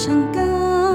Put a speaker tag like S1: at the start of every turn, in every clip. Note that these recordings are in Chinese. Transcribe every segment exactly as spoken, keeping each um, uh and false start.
S1: 诚恳，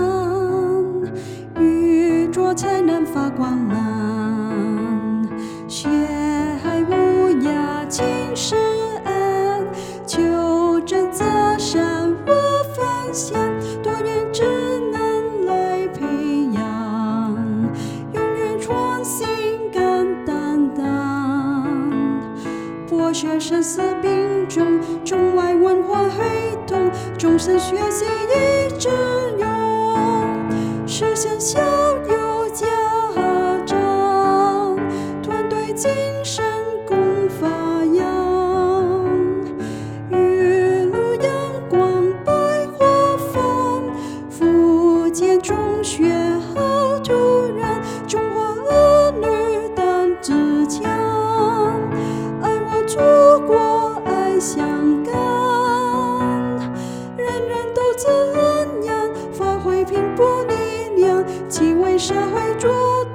S1: 愚拙才能发光芒。学海无涯尽是恩，求真择善我分享，多元智能来培养，永远创新更担当。博学深思并重，中外文化会通，终身学习一直用，实现校友家长，团队精神共发扬。雨露阳光百花放，福建中学好土壤，中华儿女胆自强，爱我祖国爱香港，人人都自恩养，发挥拼搏力量，既为社会做